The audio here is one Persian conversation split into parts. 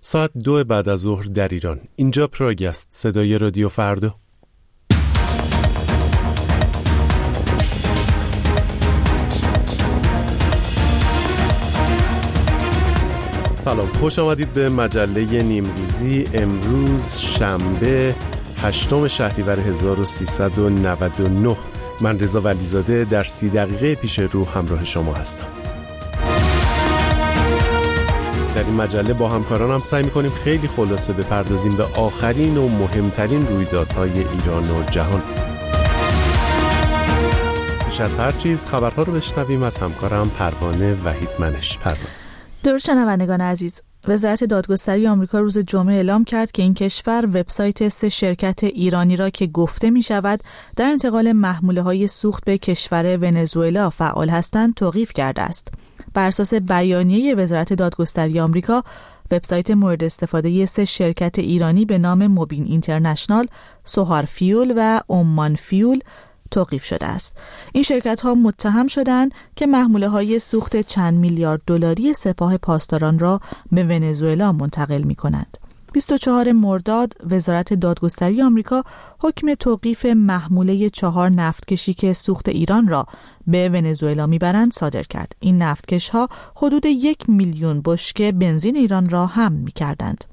ساعت 2 بعد از ظهر در ایران. اینجا پراگ است، صدای رادیو فردا. سلام، خوش آمدید به مجله نیمروزی. امروز شنبه 8 شهریور 1399. من رضا ولیزاده در 30 دقیقه پیش رو همراه شما هستم. در این مجله با همکارانم سعی می‌کنیم خیلی خلاصه بپردازیم به آخرین و مهمترین رویدادهای ایران و جهان. پیش از هر چیز خبرها رو بشنویم از همکارم پروانه وحیدمنش. پروانه. درود شنوندگان عزیز. وزارت دادگستری آمریکا روز جمعه اعلام کرد که این کشور وبسایت است شرکت ایرانی را که گفته می شود در انتقال محموله‌های سوخت به کشور ونزوئلا فعال هستند توقیف کرده است. بر اساس بیانیه وزارت دادگستری آمریکا، وبسایت مورد استفاده است شرکت ایرانی به نام موبین اینترنشنال، سوهار فیول و عمان فیول توقیف شده است. این شرکت‌ها متهم شدند که محموله‌های سوخت چند میلیارد دلاری سپاه پاسداران را به ونزوئلا منتقل می‌کنند. 24 مرداد وزارت دادگستری آمریکا حکم توقیف محموله 4 نفتکشی که سوخت ایران را به ونزوئلا میبرند صادر کرد. این نفتکش‌ها حدود 1 میلیون بشکه بنزین ایران را حمل می‌کردند.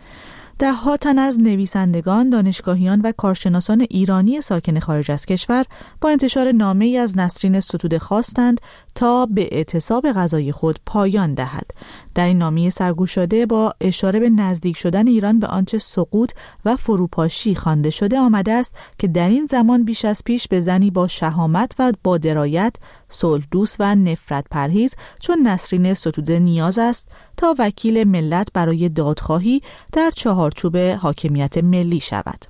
ده‌ها تن از نویسندگان، دانشگاهیان و کارشناسان ایرانی ساکن خارج از کشور با انتشار نامه‌ای از نسرین ستوده خواستند تا به اعتصاب غذای خود پایان دهد. در این نامه سرگوشاده با اشاره به نزدیک شدن ایران به آنچه سقوط و فروپاشی خوانده شده آمده است که در این زمان بیش از پیش به زنی با شهامت و با درایت، صلح دوست و نفرت پرهیز چون نسرین ستوده نیاز است تا وکیل ملت برای دادخواهی در چهارچوب حاکمیت ملی شود.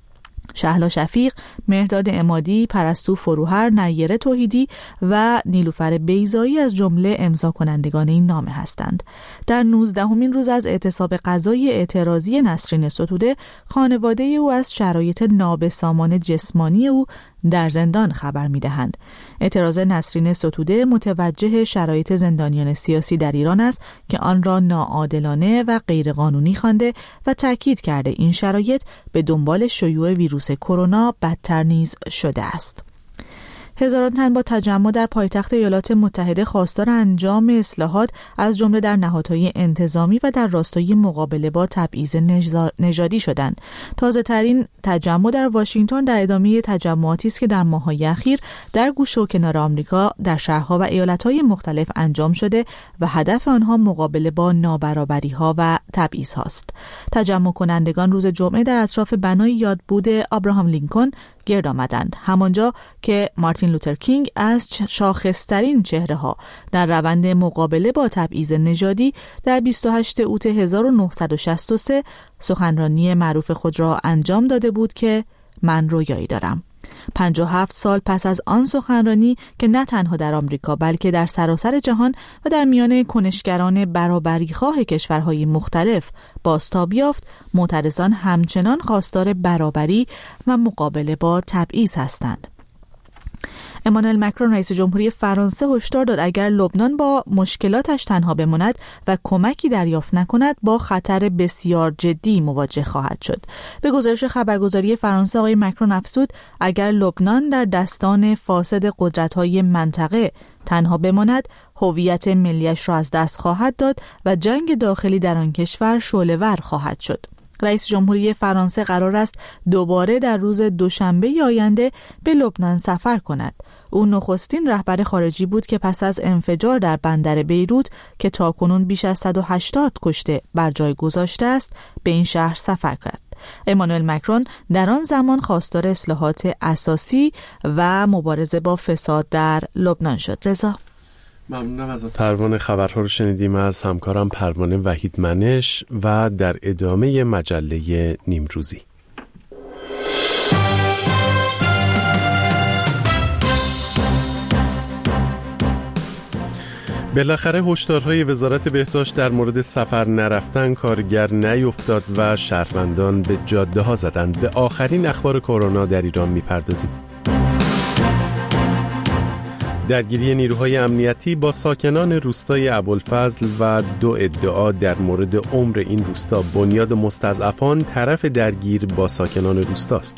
شهلا شفیق، مهرداد عمادی، پرستو فروهر، نیره توحیدی و نیلوفر بیضایی از جمله امضا کنندگان این نامه هستند. در 19مین روز از اعتصاب غذایی اعتراضی نسرین ستوده، خانواده او از شرایط نابسامان جسمانی او در زندان خبر می‌دهند. اعتراض نسرین ستوده متوجه شرایط زندانیان سیاسی در ایران است که آن را ناعادلانه و غیرقانونی خوانده و تاکید کرده این شرایط به دنبال شیوع ویروس کرونا بدتر نیز شده است. هزاران تن با تجمع در پایتخت ایالات متحده خواستار انجام اصلاحات از جمله در نهادهای انتظامی و در راستای مقابله با تبعیض نژادی شدند. تازه ترین تجمع در واشنگتن در ادامه تجمعاتی است که در ماه‌های اخیر در گوشه و کنار آمریکا در شهرها و ایالت‌های مختلف انجام شده و هدف آنها مقابله با نابرابری‌ها و تبعیض‌هاست. تجمع کنندگان روز جمعه در اطراف بنای یادبود ابراهام لینکلن گرد آمدند، همانجا که مارتین لوتر کینگ از شاخص‌ترین چهره‌ها در روند مقابله با تبعیض نژادی در 28 اوت 1963 سخنرانی معروف خود را انجام داده بود که من رویایی دارم. 57 سال پس از آن سخنرانی که نه تنها در آمریکا بلکه در سراسر جهان و در میان کنشگران برابری‌خواه کشورهای مختلف بازتاب یافت، معترضان همچنان خواستار برابری و مقابله با تبعیض هستند. امانوئل مکرون رئیس جمهوری فرانسه هشدار داد اگر لبنان با مشکلاتش تنها بماند و کمکی دریافت نکند با خطر بسیار جدی مواجه خواهد شد. به گزارش خبرگزاری فرانسه آقای مکرون افزود اگر لبنان در دستان فاسد قدرت‌های منطقه تنها بماند هویت ملیش را از دست خواهد داد و جنگ داخلی در آن کشور شعله‌ور خواهد شد. رئیس جمهوری فرانسه قرار است دوباره در روز دوشنبه آینده به لبنان سفر کند. او نخستین رهبر خارجی بود که پس از انفجار در بندر بیروت که تاکنون بیش از 180 کشته بر جای گذاشته است به این شهر سفر کرد. امانوئل مکرون در آن زمان خواستار اصلاحات اساسی و مبارزه با فساد در لبنان شد. رضا، ممنونم از پروانه. خبرها رو شنیدیم از همکارم پروانه وحیدمنش و در ادامه مجله نیمروزی. بالاخره هشدارهای وزارت بهداشت در مورد سفر نرفتن کارگر نیفتاد و شهروندان به جاده ها زدند. به آخرین اخبار کرونا در ایران میپردازیم. درگیری نیروهای امنیتی با ساکنان روستای ابوالفضل و 2 ادعا در مورد عمر این روستا. بنیاد مستضعفان طرف درگیر با ساکنان روستاست.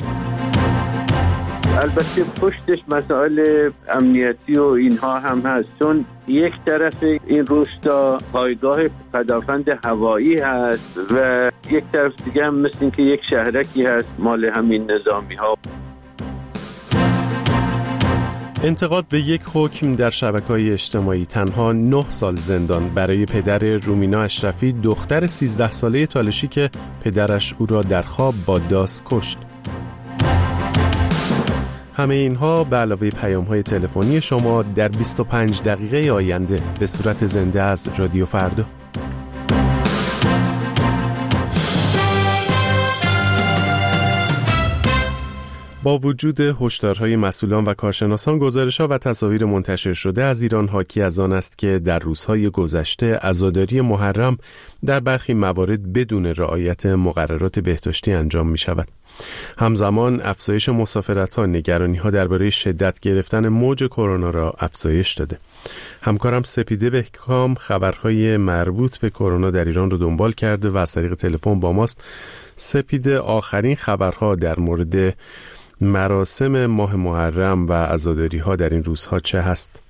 البته پشتش مسائل امنیتی و اینها هم هست، چون یک طرف این روستا پایگاه پدافند هوایی هست و یک طرف دیگه هم مثل این که یک شهرکی هست مال همین نظامی ها. انتقاد به یک حکم در شبکه‌های اجتماعی. تنها 9 سال زندان برای پدر رومینا اشرفی، دختر 13 ساله تالشی که پدرش او را در خواب با داس کشت. همه اینها به علاوه پیام‌های تلفنی شما در 25 دقیقه آینده به صورت زنده از رادیو فردا. با وجود هشدارهای مسئولان و کارشناسان، گزارش‌ها و تصاویر منتشر شده از ایران حاکی از آن است که در روزهای گذشته عزاداری محرم در برخی موارد بدون رعایت مقررات بهداشتی انجام می‌شود. همزمان افزایش مسافرت‌ها نگرانی‌ها درباره شدت گرفتن موج کرونا را افزایش داده. همکارم سپیده بهکام خبرهای مربوط به کرونا در ایران رو دنبال کرده و از طریق تلفن با ماست. سپیده، آخرین خبرها در مورد مراسم ماه محرم و عزاداری‌ها در این روزها چه هست؟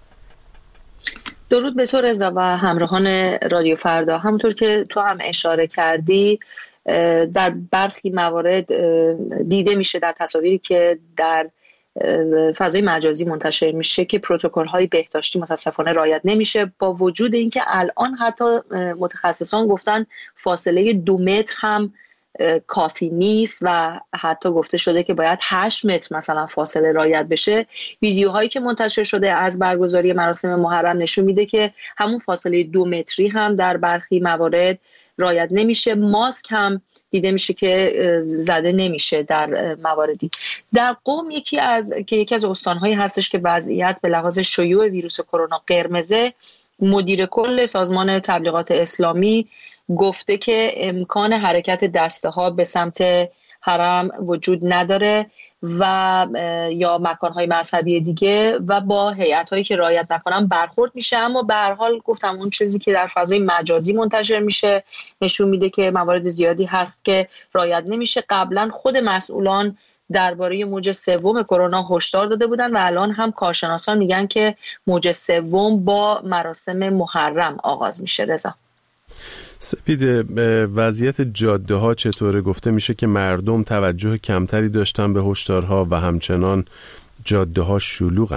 درود به تو رضا و همراهان رادیو فردا. همونطور که تو هم اشاره کردی، در برخی موارد دیده میشه در تصاویری که در فضای مجازی منتشر میشه که پروتکل‌های بهداشتی متاسفانه رعایت نمیشه، با وجود اینکه الان حتی متخصصان گفتن فاصله 2 متر هم کافی نیست و حتی گفته شده که باید 8 متر مثلا فاصله رعایت بشه. ویدیوهایی که منتشر شده از برگزاری مراسم محرم نشون میده که همون فاصله 2 متری هم در برخی موارد رعایت نمیشه. ماسک هم دیده میشه که زده نمیشه در مواردی. در قم یکی از استانهایی هستش که وضعیت به لحاظ شیوع ویروس کرونا قرمزه، مدیر کل سازمان تبلیغات اسلامی گفته که امکان حرکت دسته ها به سمت حرم وجود نداره و یا مکانهای مذهبی دیگه و با هیئت‌هایی که رعایت نکنن برخورد میشه. اما به هر حال گفتم اون چیزی که در فضای مجازی منتشر میشه نشون میده که موارد زیادی هست که رعایت نمیشه. قبلا خود مسئولان درباره موج 3 کرونا هشدار داده بودن و الان هم کارشناسان میگن که موج 3 با مراسم محرم آغاز میشه. رضا، سپیده، وضعیت جاده ها چطوره؟ گفته میشه که مردم توجه کمتری داشتن به هشدارها و همچنان جاده ها شلوغن.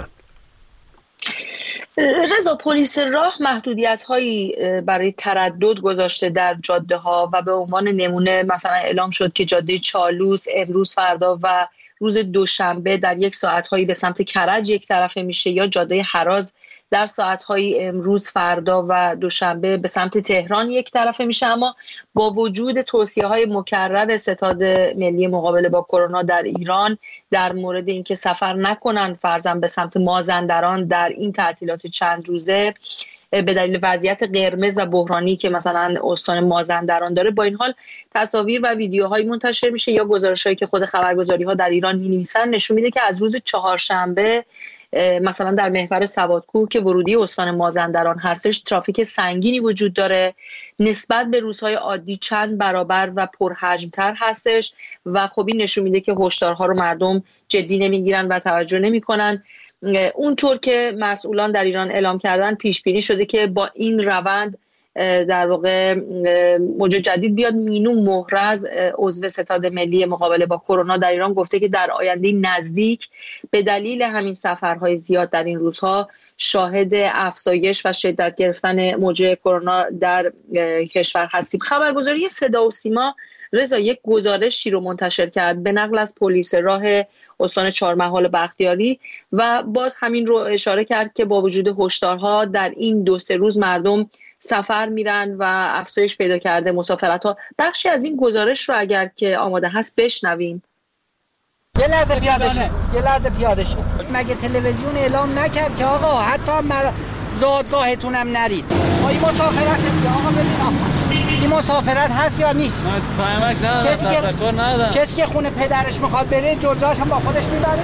رضا، پلیس راه محدودیت هایی برای تردد گذاشته در جاده ها و به عنوان نمونه مثلا اعلام شد که جاده چالوس امروز، فردا و روز دوشنبه در 1 ساعت هایی به سمت کرج یک طرفه میشه، یا جاده هراز در ساعت‌های امروز، فردا و دوشنبه به سمت تهران یک طرفه میشه. اما با وجود توصیه‌های مکرر ستاد ملی مقابله با کرونا در ایران در مورد اینکه سفر نکنن فرضاً به سمت مازندران در این تعطیلات چند روزه به دلیل وضعیت قرمز و بحرانی که مثلا استان مازندران داره، با این حال تصاویر و ویدیوهایی منتشر میشه یا گزارش‌هایی که خود خبرگزاری‌ها در ایران می‌نویسن نشون میده که از روز چهارشنبه مثلا در محور سوادکوه که ورودی استان مازندران هستش ترافیک سنگینی وجود داره، نسبت به روزهای عادی چند برابر و پرحجم‌تر هستش و خب این نشون میده که هشدارها رو مردم جدی نمیگیرن و توجه نمیکنن. اونطور که مسئولان در ایران اعلام کردن پیش بینی شده که با این روند در واقع موج جدید بیاد. مینو محرز، عضو ستاد ملی مقابله با کرونا در ایران، گفته که در آینده نزدیک به دلیل همین سفرهای زیاد در این روزها شاهد افزایش و شدت گرفتن موج کرونا در کشور هستیم. خبرگزاری صدا و سیما رضا یک گزارشی رو منتشر کرد به نقل از پلیس راه استان چهارمحال بختیاری و باز همین رو اشاره کرد که با وجود هشدارها در این 2-3 روز مردم سفر میرن و افزایش پیدا کرده مسافرت ها. بخشی از این گزارش رو اگر که آماده هست بشنویم. یه لحظه پیاده شید. مگه تلویزیون اعلام نکرد که آقا حتی زادگاهتون هم نرید؟ این مسافرت آقا ببین این مسافرت هست یا نیست؟ کسی که خونه پدرش میخواد بره جلجاش هم با خودش میبره؟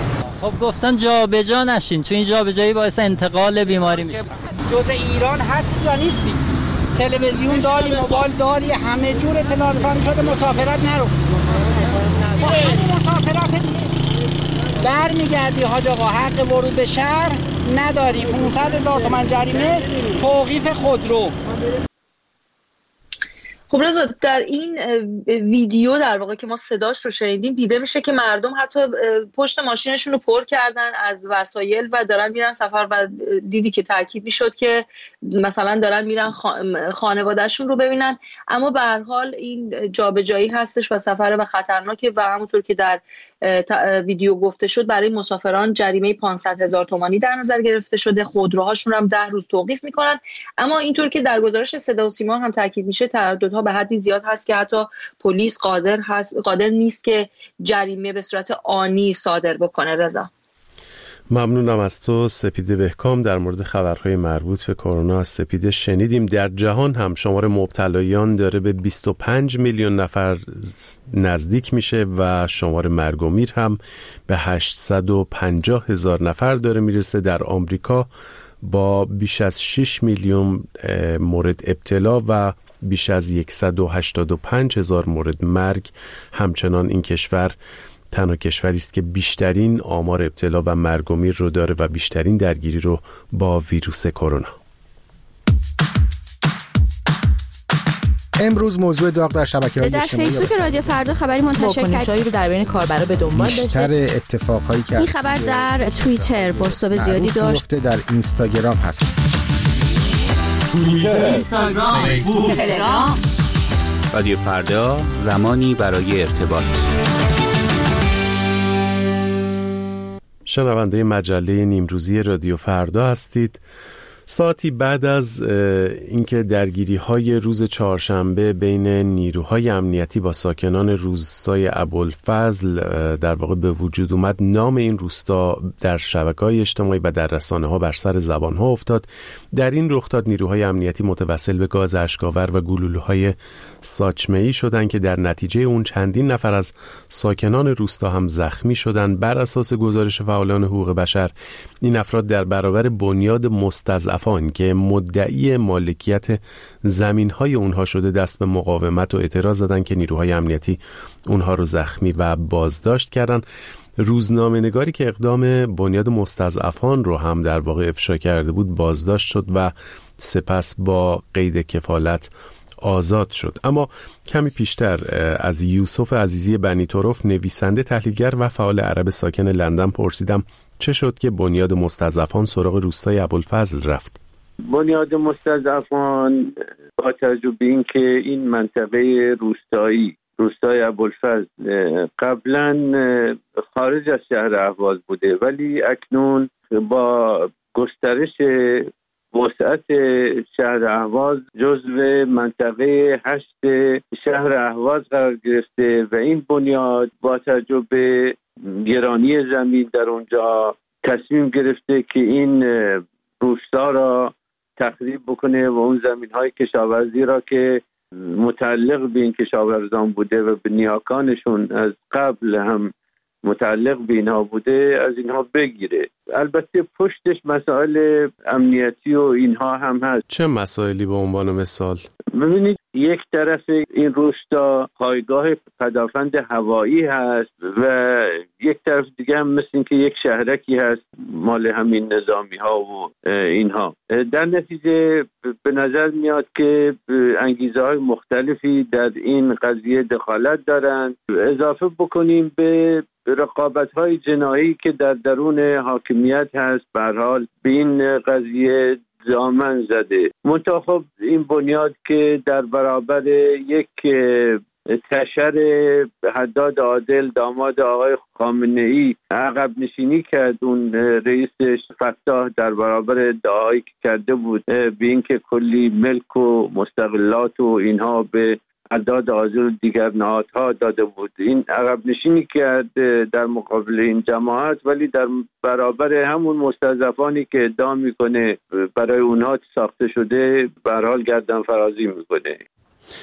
خب گفتن جابجا نشین، چون این جابجایی باعث انتقال بیماری میشه. جز ایران هستی یا نیستی؟ تلویزیون داری، موبایل داری، همه جور اطلاع رسانی شده، مسافرت نرو. مسافرت برمیگردی حاج آقا، حق ورود به شهر نداری، 500,000 تومان جریمه، توقیف خودرو. خب رضا، در این ویدیو در واقع که ما صداش رو شنیدیم دیده میشه که مردم حتی پشت ماشینشون رو پر کردن از وسایل و دارن میرن سفر و دیدی که تاکید میشد که مثلا دارن میرن خانوادهشون رو ببینن. اما به هر حال این جابجایی هستش و سفر و خطرناکه و همونطور که در ویدیو گفته شد برای مسافران جریمه 500,000 تومانی در نظر گرفته شده، خودروهاشون هم 10 روز توقیف میکنن. اما اینطور که در گزارش صدا و سیما هم تاکید میشه ترددها به حدی زیاد هست که حتی پلیس قادر نیست که جریمه به صورت آنی صادر بکنه. رضا ممنونم از تو. سپیده بهکام در مورد خبرهای مربوط به کرونا از سپیده شنیدیم. در جهان هم شمار مبتلایان داره به 25 میلیون نفر نزدیک میشه و شمار مرگ و میر هم به 850,000 نفر داره میرسه. در آمریکا با بیش از 6 میلیون مورد ابتلا و بیش از 185,000 مورد مرگ، همچنان این کشور تنها کشوری است که بیشترین آمار ابتلا و مرگ و میر رو داره و بیشترین درگیری رو با ویروس کرونا. امروز موضوع داغ در شبکه‌های اجتماعی در فیسبوک رادیو فردا خبری منتشر کرد رو در بین کاربرا به دنبال داشته. بیشتر اتفاقهایی که این خبر در توییتر بازتاب زیادی داشت. در اینستاگرام هست. توییتر، اینستاگرام، فیسبوک، تلگرام. رادیو فردا، زمانی برای ارتباط. شنونده مجله نیمروزی رادیو فردا هستید. ساعتی بعد از اینکه درگیری‌های روز چهارشنبه بین نیروهای امنیتی با ساکنان روستای ابوالفضل در واقع به وجود اومد، نام این روستا در شبکه‌های اجتماعی و در رسانه‌ها بر سر زبان‌ها افتاد. در این رخداد نیروهای امنیتی متوسل به گاز اشک‌آور و گلوله‌های ساچمه‌ای شدند که در نتیجه اون چندین نفر از ساکنان روستا هم زخمی شدند. بر اساس گزارش فعالان حقوق بشر، این افراد در برابر بنیاد مستضعفان که مدعی مالکیت زمین‌های اونها شده دست به مقاومت و اعتراض زدند که نیروهای امنیتی اونها رو زخمی و بازداشت کردند. روزنامه‌نگاری که اقدام بنیاد مستضعفان رو هم در واقع افشا کرده بود بازداشت شد و سپس با قید کفالت آزاد شد. اما کمی پیشتر از یوسف عزیزی بنی طرف، نویسنده، تحلیلگر و فعال عرب ساکن لندن پرسیدم چه شد که بنیاد مستضعفان سراغ روستای ابوالفضل رفت. بنیاد مستضعفان با تجربه این که این منطقه روستای ابوالفضل قبلا خارج از شهر اهواز بوده، ولی اکنون با گسترش وسعت شهر اهواز جزو منطقه 8 شهر اهواز قرار گرفته و این بنیاد با تجربه گرانی زمین در اونجا تصمیم گرفته که این روستا را تخریب بکنه و اون زمین‌های کشاورزی را که متعلق به این کشاورزان بوده و به نیاکانشون از قبل هم متعلق به اینها بوده از اینها بگیره. البته پشتش مسائل امنیتی و اینها هم هست. چه مسائلی به عنوان مثال؟ ببینید، یک طرف این روستا پایگاه پدافند هوایی هست و یک طرف دیگه هم مثل این که یک شهرکی هست مال همین نظامی ها و اینها. در نتیجه به نظر میاد که انگیزه های مختلفی در این قضیه دخالت دارند. اضافه بکنیم به رقابت‌های جنایی که در درون حاکمیت هست، به هر حال به این قضیه دامن زده. منتها خب این بنیاد که در برابر یک تشر حداد عادل داماد آقای خامنه‌ای عقب نشینی کرد، اون رئیسش فتاح در برابر ادعایی که کرده بود به اینکه کلی ملک و مستقلات و اینها به اعداد عاجل دیگر نهادها داده بود، این عقب نشینی کرد در مقابل این جماعت، ولی در برابر همون مستضعفانی که ادعا میکنه برای اونها ساخته شده به هر حال گردن فرازی میکنه.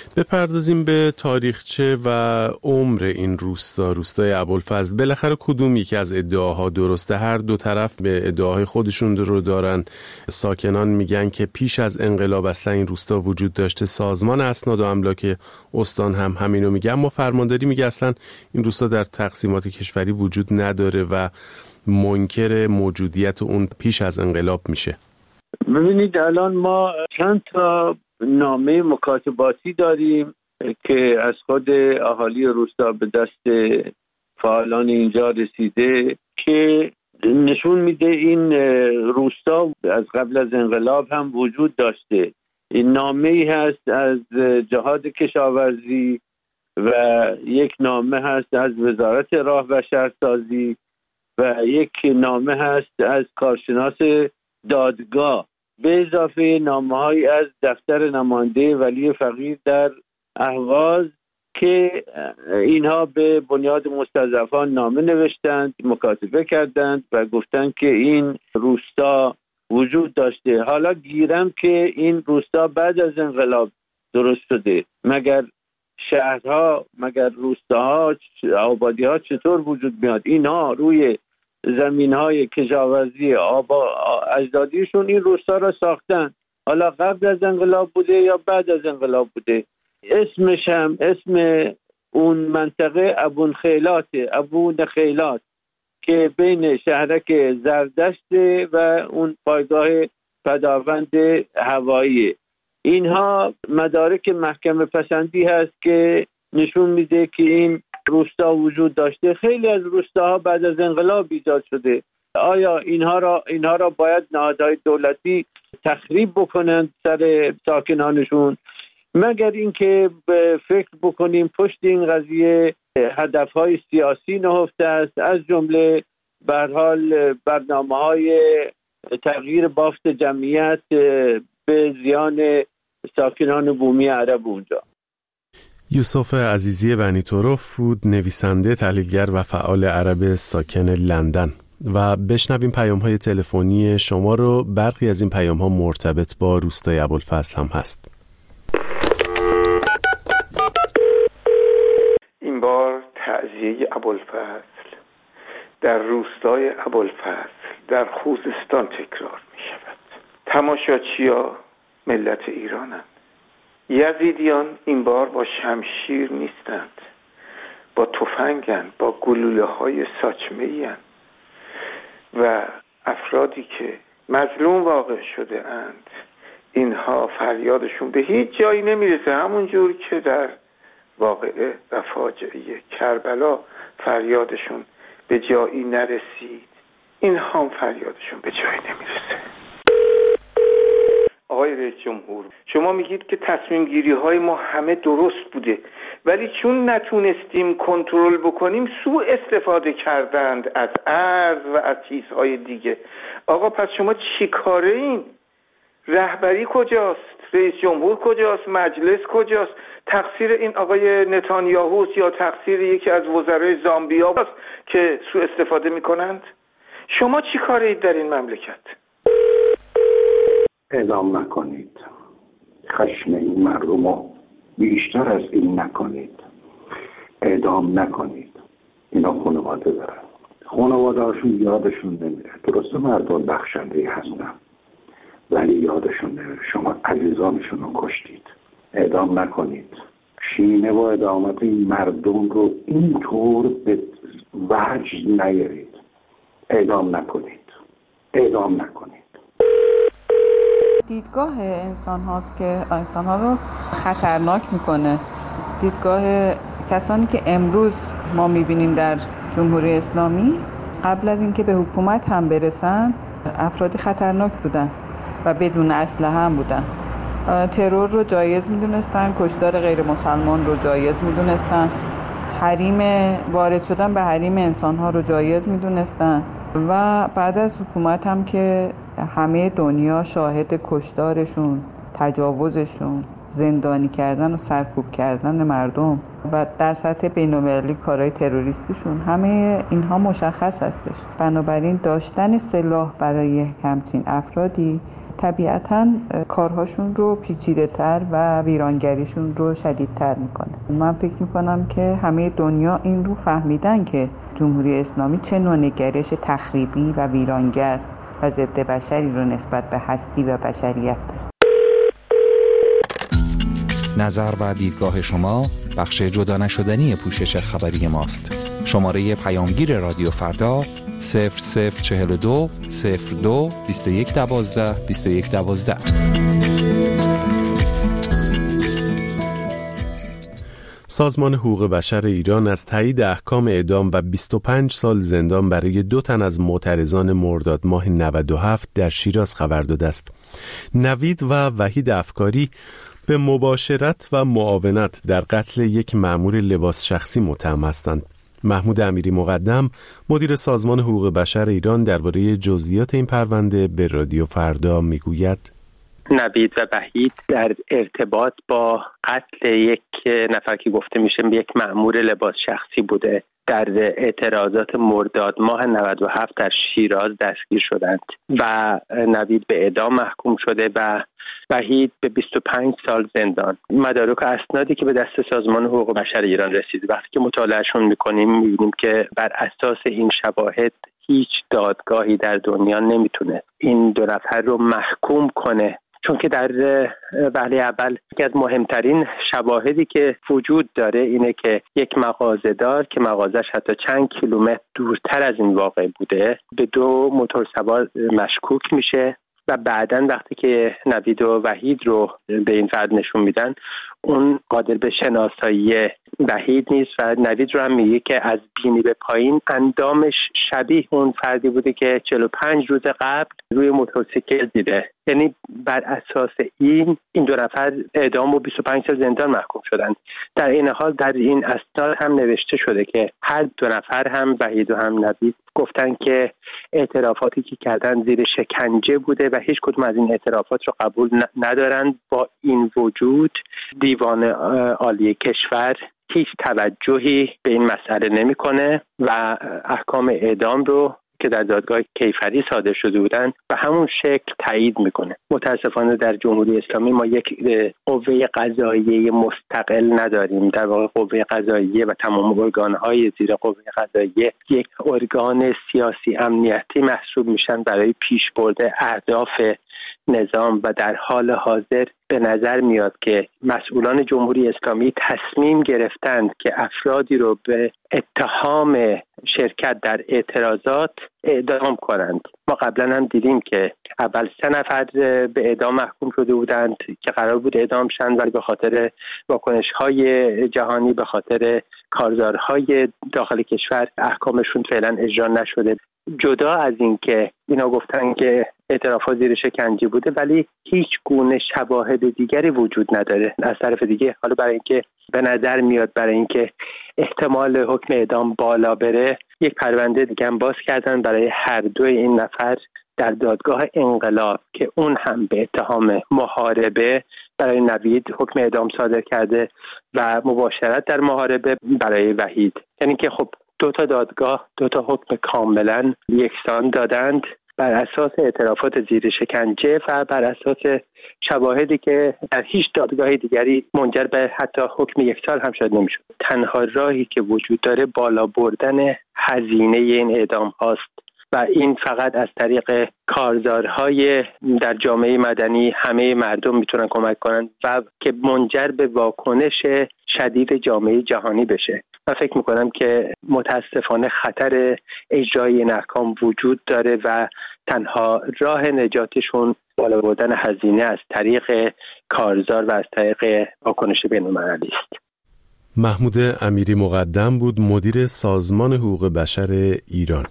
بپردازیم به تاریخچه و عمر این روستای ابوالفضل. بالاخره کدوم یکی از ادعاها درسته؟ هر دو طرف به ادعاهای خودشون رو دارن. ساکنان میگن که پیش از انقلاب اصلا این روستا وجود داشته. سازمان اسناد و املاک استان هم همینو میگه، اما فرمانداری میگه اصلا این روستا در تقسیمات کشوری وجود نداره و منکر موجودیت اون پیش از انقلاب میشه. ببینید الان ما چند تا نامه مکاتباتی داریم که از خود اهالی روستا به دست فعالان اینجا رسیده که نشون میده این روستا از قبل از انقلاب هم وجود داشته. این نامه‌ای هست از جهاد کشاورزی و یک نامه هست از وزارت راه و شهرسازی و یک نامه هست از کارشناس دادگاه، به اضافه نامه‌هایی از دفتر نماینده ولی فقیه در اهواز که اینها به بنیاد مستضعفان نامه نوشتند، مکاتبه کردند و گفتند که این روستا وجود داشته. حالا گیرم که این روستا بعد از انقلاب درست شده، مگر شهرها، مگر روستاها، آبادی‌ها چطور وجود میاد؟ اینها روی زمین‌های کشاورزی اجدادیشون این روستا را ساختن. حالا قبل از انقلاب بوده یا بعد از انقلاب بوده. اسمش هم اسم اون منطقه ابو نخیلات که بین شهرک زردشت و اون پایگاه پداوند هوایی. اینها مدارک محکمه پسندی هست که نشون میده که این روستا وجود داشته. خیلی از روستاها بعد از انقلاب ایجاد شده. آیا اینها را باید نهادهای دولتی تخریب بکنند سر ساکنانشون؟ مگر اینکه فکر بکنیم پشت این قضیه هدفهای سیاسی نهفته است، از جمله به هر حال برنامه‌های تغییر بافت جمعیت به زیان ساکنان بومی عرب اونجا. یوسف عزیزی بنی طرف بود، نویسنده، تحلیلگر و فعال عرب ساکن لندن. و بشنویم پیام‌های تلفنی شما رو. برخی از این پیام‌ها مرتبط با روستای ابوالفضل هم هست. این بار تعزیه ابوالفضل در روستای ابوالفضل در خوزستان تکرار می شود. تماشاچی‌ها ملت ایرانند. یزیدیان این بار با شمشیر نیستند، با تفنگند، با گلوله‌های ساچمه‌ای‌اند و افرادی که مظلوم واقع شده اند اینها فریادشون به هیچ جایی نمیرسه. همون جور که در واقعه و فاجعه کربلا فریادشون به جایی نرسید، اینها هم فریادشون به جایی نمیرسه. آقای رئیس جمهور، شما میگید که تصمیم گیری های ما همه درست بوده، ولی چون نتونستیم کنترل بکنیم سوء استفاده کردند از ارز و از چیزهای دیگه. آقا پس شما چی کاره این؟ رهبری کجاست؟ رئیس جمهور کجاست؟ مجلس کجاست؟ تقصیر این آقای نتانیاهوست یا تقصیر یکی از وزرای زامبیا است که سوء استفاده میکنند؟ شما چی کاره اید در این مملکت؟ اعدام نکنید. خشم این مردم رو بیشتر از این نکنید. اعدام نکنید. اینا خانواده دارن. خانواده هاشون یادشون نمیره. درسته مردم بخشنده هستن، ولی یادشون نمیره. شما عزیزانشون رو کشتید. اعدام نکنید. شینه و ادامت این مردم رو اینطور به وجه نیارید. اعدام نکنید. اعدام نکنید. دیدگاه انسان هاست که انسان ها رو خطرناک میکنه. دیدگاه کسانی که امروز ما میبینیم در جمهوری اسلامی قبل از اینکه به حکومت هم برسن افرادی خطرناک بودن و بدون اسلحه هم بودن. ترور رو جایز میدونستن، کشتار غیر مسلمان رو جایز میدونستن، حریم وارد شدن به حریم انسان ها رو جایز میدونستن و بعد از حکومت هم که همه دنیا شاهد کشتارشون، تجاوزشون، زندانی کردن و سرکوب کردن مردم و در سطح بین‌المللی کارهای تروریستیشون، همه اینها مشخص هستش. بنابراین داشتن سلاح برای همچین افرادی طبیعتاً کارهاشون رو پیچیده‌تر و ویرانگریشون رو شدیدتر میکنه. من فکر میکنم که همه دنیا این رو فهمیدن که جمهوری اسلامی چه نوع نگرش تخریبی و ویرانگر و ضد بشری رو نسبت به هستی و بشریت داره. نظر و دیدگاه شما بخش جدا نشدنی پوشش خبری ماست. شماره پیامگیر رادیو فردا 0042 02 21 12 21 12. سازمان حقوق بشر ایران از تایید احکام اعدام و 25 سال زندان برای 2 تن از معترضان مرداد ماه 97 در شیراز خبر داده است. نوید و وحید افکاری به مباشرت و معاونت در قتل یک مأمور لباس شخصی متهم هستند. محمود امیری مقدم، مدیر سازمان حقوق بشر ایران، درباره جزئیات این پرونده به رادیو فردا میگوید: نوید و وحید در ارتباط با قتل یک نفر که گفته میشه یک مأمور لباس شخصی بوده در اعتراضات مرداد ماه 97 در شیراز دستگیر شدند و نوید به اعدام محکوم شده و وحید به 25 سال زندان. مدارک و اسنادی که به دست سازمان حقوق بشر ایران رسید، وقتی که مطالعهشون میکنیم میبینیم که بر اساس این شواهد هیچ دادگاهی در دنیا نمیتونه این 2 نفر رو محکوم کنه، چون که در وهله اول یکی از مهمترین شواهدی که وجود داره اینه که یک مغازه‌دار که مغازش حتی چند کیلومتر دورتر از این واقع بوده به 2 موتورسوار مشکوک میشه و بعداً وقتی که نوید و وحید رو به این فرد نشون میدن اون قادر به شناسایی وحید نیست و نوید رو هم میگه که از بینی به پایین اندامش شبیه اون فردی بوده که 45 روز قبل روی موتورسیکل دیده. یعنی بر اساس این 2 نفر اعدام و 25 سال زندان محکوم شدند. در این حال در این اسناد هم نوشته شده که هر 2 نفر هم وحید و هم نوید گفتن که اعترافاتی که کردن زیر شکنجه بوده و هیچ کدوم از این اعترافات رو قبول ندارند. با این وجود دیوان عالی کشور هیچ توجهی به این مسئله نمیکنه و احکام اعدام رو که در دادگاه کیفری صادر شده بودن به همون شکل تایید میکنه. متاسفانه در جمهوری اسلامی ما یک قوه قضاییه مستقل نداریم. در واقع قوه قضاییه و تمام ارگانهای زیر قوه قضاییه یک ارگان سیاسی امنیتی محسوب میشن برای پیشبرد اهداف نظام و در حال حاضر به نظر میاد که مسئولان جمهوری اسلامی تصمیم گرفتند که افرادی رو به اتهام شرکت در اعتراضات اعدام کنند. ما قبلا هم دیدیم که اول 3 نفر به اعدام محکوم شده بودند که قرار بود اعدام شن ولی به خاطر واکنش‌های جهانی، به خاطر کارزارهای داخل کشور احکامشون فعلا اجرا نشده. جدا از این که اینا گفتن که اعترافات زیر شکنجه بوده ولی هیچ گونه شواهد دیگری وجود نداره. از طرف دیگه حالا برای اینکه به نظر میاد برای اینکه احتمال حکم اعدام بالا بره یک پرونده دیگه هم باز کردن برای هر 2 این نفر در دادگاه انقلاب که اون هم به اتهام محاربه برای نوید حکم اعدام صادر کرده و مباشرت در محاربه برای وحید. یعنی که خب 2 تا دادگاه 2 تا حکم کاملا یکسان دادند بر اساس اعترافات زیر شکنجه و بر اساس شواهدی که در هیچ دادگاه دیگری منجر به حتی حکم 1 سال هم شاید نمیشد. تنها راهی که وجود داره بالا بردن هزینه این اعدام هاست و این فقط از طریق کارزارهای در جامعه مدنی همه مردم میتونن کمک کنن و که منجر به واکنش شدید جامعه جهانی بشه. من فکر میکنم که متاسفانه خطر اجرای این احکام وجود داره و تنها راه نجاتشون بالا بردن هزینه از طریق کارزار و از طریق واکنش بین‌المللی است. محمود امیری مقدم بود، مدیر سازمان حقوق بشر ایران.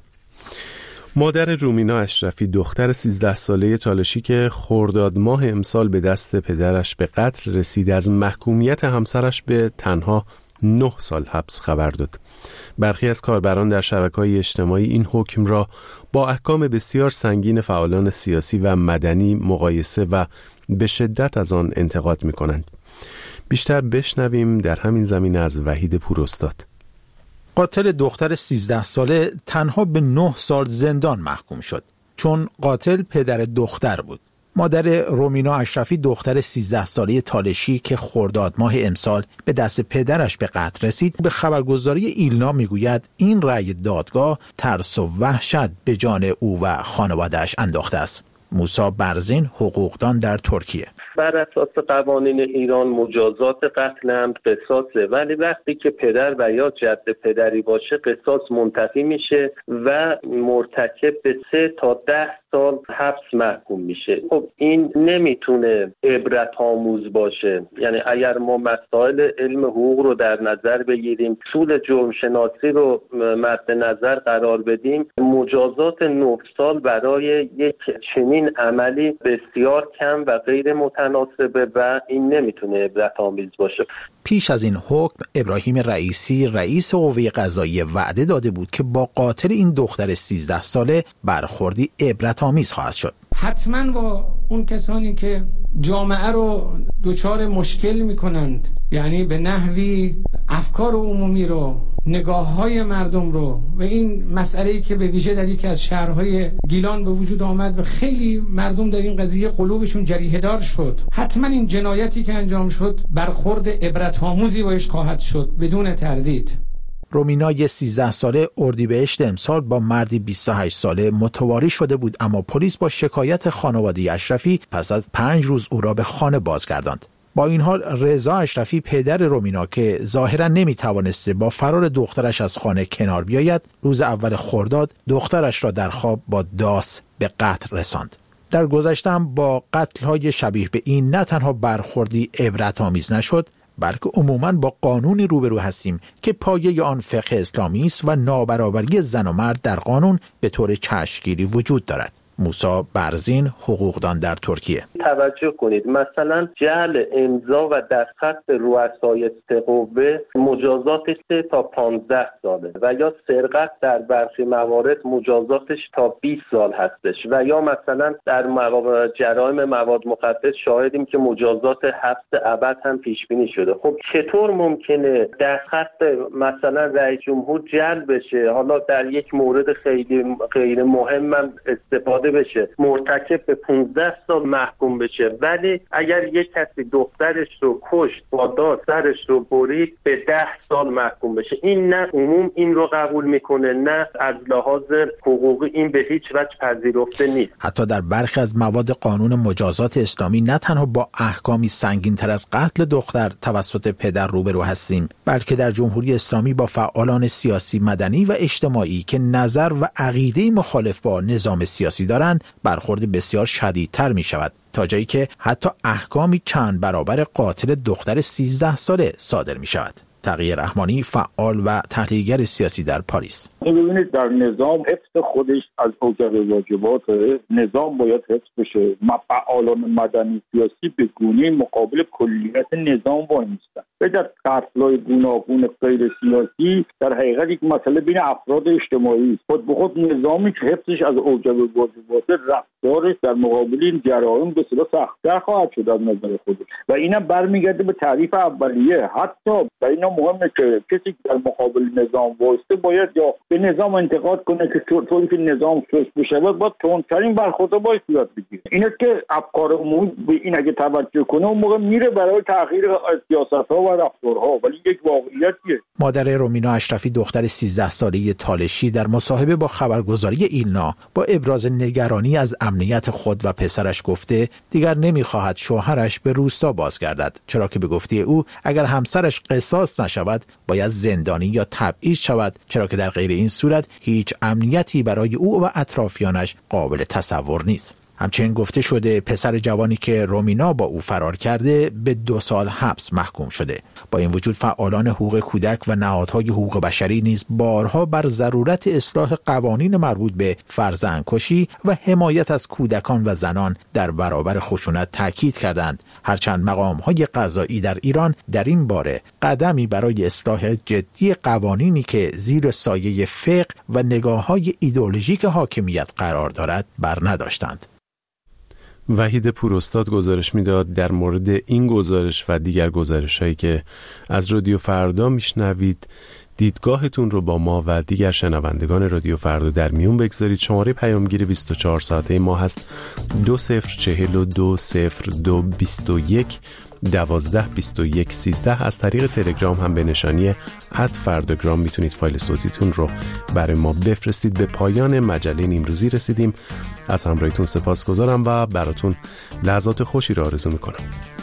مادر رومینا اشرفی، دختر 13 ساله تالشی که خرداد ماه امسال به دست پدرش به قتل رسید، از محکومیت همسرش به تنها 9 سال حبس خبر داد. برخی از کاربران در شبکه‌های اجتماعی این حکم را با احکام بسیار سنگین فعالان سیاسی و مدنی مقایسه و به شدت از آن انتقاد می‌کنند. بیشتر بشنویم در همین زمینه از وحید پوراستاد. قاتل دختر 13 ساله تنها به 9 سال زندان محکوم شد چون قاتل پدر دختر بود. مادر رومینا اشرفی دختر 13 ساله تالشی که خرداد ماه امسال به دست پدرش به قتل رسید به خبرگزاری ایلنا میگوید این رأی دادگاه ترس و وحشت به جان او و خانواده‌اش انداخته است. موسی برزین، حقوقدان در ترکیه: بر اساس قوانین ایران مجازات قتل عمد قصاصه، ولی وقتی که پدر و یا جد پدری باشه قصاص منتفی میشه و مرتکب به 3 تا 10 سال حبس محکوم میشه. خب این نمیتونه عبرت آموز باشه. یعنی اگر ما مسائل علم حقوق رو در نظر بگیریم، اصول جرم شناسی رو مد نظر قرار بدیم، مجازات 9 سال برای یک چنین عملی بسیار کم و غیر متناسبه و این نمیتونه عبرت آمیز باشه. پیش از این حکم ابراهیم رئیسی رئیس قوه قضاییه وعده داده بود که با قاتل این دختر 13 ساله برخوردی عبرت آمیز خواهد شد. حتما با اون کسانی که جامعه رو دچار مشکل میکنند، یعنی به نحوی افکار عمومی رو، نگاه‌های مردم رو و این مسئله‌ای که به ویژه در یکی از شهرهای گیلان به وجود آمد و خیلی مردم در این قضیه قلوبشون جریحه‌دار شد، حتما این جنایتی که انجام شد برخورد عبرت‌آموزی باش خواهد شد بدون تردید. رومینای 13 ساله اردیبهشت امسال با مردی 28 ساله متواری شده بود، اما پلیس با شکایت خانواده اشرفی پس از 5 روز او را به خانه بازگرداند. با این حال رضا اشرفی پدر رومینا که ظاهرا نمیتوانسته با فرار دخترش از خانه کنار بیاید، روز اول خرداد دخترش را در خواب با داس به قتل رساند. در گذشته هم با قتل‌های شبیه به این نه تنها برخوردی عبرت‌آمیز نشد، بلکه عموماً با قانونی روبرو هستیم که پایه آن فقه اسلامی است و نابرابری زن و مرد در قانون به طور چشمگیری وجود دارد. موسی برزین، حقوقدان در ترکیه: توجه کنید، مثلا جعل امضا و دستخط رؤسای قوه مجازاتش 3 تا 15 ساله و یا سرقت در برخی موارد مجازاتش تا 20 سال هستش و یا مثلا در جرایم مواد مخدر شاهدیم که مجازات حبس ابد هم پیش بینی شده. خب چطور ممکنه دستخط مثلا رئیس جمهور جعل بشه، حالا در یک مورد خیلی غیر مهم هم استفاده بشه، مرتکب به 15 سال محکوم بشه، ولی اگر یک کسی دخترش رو کشت با داس سرش رو برید به 10 سال محکوم بشه؟ این نه عموم این رو قبول میکنه، نه از لحاظ حقوقی این به هیچ وجه پذیرفته نیست. حتی در برخی از مواد قانون مجازات اسلامی نه تنها با احکامی سنگین‌تر از قتل دختر توسط پدر روبرو هستیم، بلکه در جمهوری اسلامی با فعالان سیاسی، مدنی و اجتماعی که نظر و عقیده مخالف با نظام سیاسی دارند برخورد بسیار شدیدتر می شود، تا جایی که حتی احکامی چند برابر قاتل دختر 13 ساله صادر می شود. تقی رحمانی، فعال و تحلیلگر سیاسی در پاریس: ببینید، در نظام حفظ خودش از اوجه واجبات نظام باید حفظ بشه. فعالان مدنی سیاسی به گونه مقابل کلیت نظام وای میستن. به جز قتل‌های گوناگون غیر سیاسی در حقیقت یک مسئله بین افراد اجتماعی است. خود به خود نظامی که حفظش از اوجه واجبات رفتارش در مقابل این جرایم به اصطلاح سخت‌تر خواهد شد از نظر خودش و اینم برمیگرده به تعریف اولیه. حتی اینا مهمه که کسی که در مقابل نظام وایسته باید یا به نظام انتقاد کنه که طوری که نظام سست بشه باید تندترین برخورد باید صورت بگیره. اینه که افکار عمومی به این اگه توجه کنه اون موقع میره برای تغییر سیاست‌ها و رفتارها، ولی یک واقعیتیه. مادر رومینا اشرفی دختر 13 ساله تالشی در مصاحبه با خبرگزاری ایلنا با ابراز نگرانی از امنیت خود و پسرش گفته دیگر نمیخواهد شوهرش به روستا بازگردد، چرا که به گفته او اگر همسرش قصاص نشود باید زندانی یا تبعید شود، چرا که در غیر این صورت هیچ امنیتی برای او و اطرافیانش قابل تصور نیست. همچنین گفته شده پسر جوانی که رومینا با او فرار کرده به 2 سال حبس محکوم شده. با این وجود فعالان حقوق کودک و نهادهای حقوق بشری نیز بارها بر ضرورت اصلاح قوانین مربوط به فرزندکشی و حمایت از کودکان و زنان در برابر خشونت تاکید کردند، هرچند مقام‌های قضایی در ایران در این باره قدمی برای اصلاح جدی قوانینی که زیر سایه فقه و نگاه‌های ایدئولوژیک حاکمیت قرار دارد بر نداشتند. وحید پوراستاد گزارش میداد در مورد این گزارش و دیگر گزارش‌هایی که از رادیو فردا میشنوید دیدگاهتون رو با ما و دیگر شنوندگان رادیو فردا در میون بگذارید. شماره پیامگیر 24 ساعته ما هست 20420221 122113. از طریق تلگرام هم به نشانی @فرداگرام میتونید فایل صوتیتون رو برای ما بفرستید. به پایان مجله نیمروزی رسیدیم. از همراهیتون سپاسگزارم و براتون لحظات خوشی رو آرزو میکنم.